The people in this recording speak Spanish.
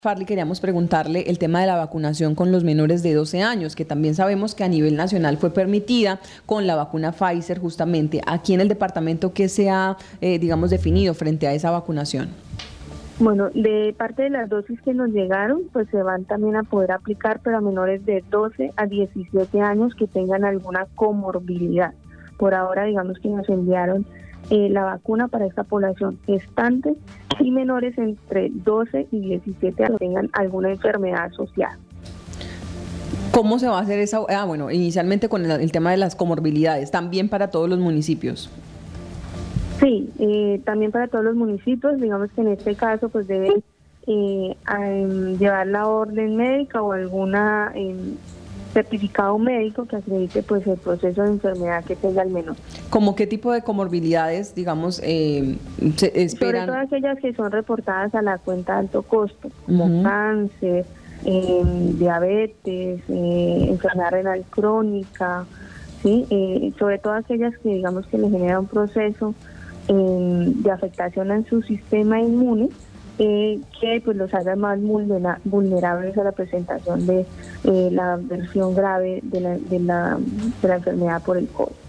Farley, queríamos preguntarle el tema de la vacunación con los menores de 12 años, que también sabemos que a nivel nacional fue permitida con la vacuna Pfizer justamente. Aquí en el departamento, ¿qué se ha, digamos, definido frente a esa vacunación? Bueno, de parte de las dosis que nos llegaron, pues se van también a poder aplicar para menores de 12 a 17 años que tengan alguna comorbilidad. Por ahora, digamos que nos enviaron la vacuna para esta población gestante y menores entre 12 y 17 años que tengan alguna enfermedad asociada. ¿Cómo se va a hacer esa? Bueno, inicialmente con el tema de las comorbilidades, también para todos los municipios. Sí, también para todos los municipios, digamos que en este caso pues deben llevar la orden médica o alguna certificado médico que acredite pues el proceso de enfermedad que tenga el menor. ¿Cómo qué tipo de comorbilidades, digamos, se esperan? Sobre todo aquellas que son reportadas a la cuenta de alto costo, como cáncer, diabetes, enfermedad renal crónica, ¿sí? Sobre todo aquellas que digamos que le genera un proceso de afectación en su sistema inmune, que pues los haga más vulnerables a la presentación de la versión grave de la enfermedad por el COVID.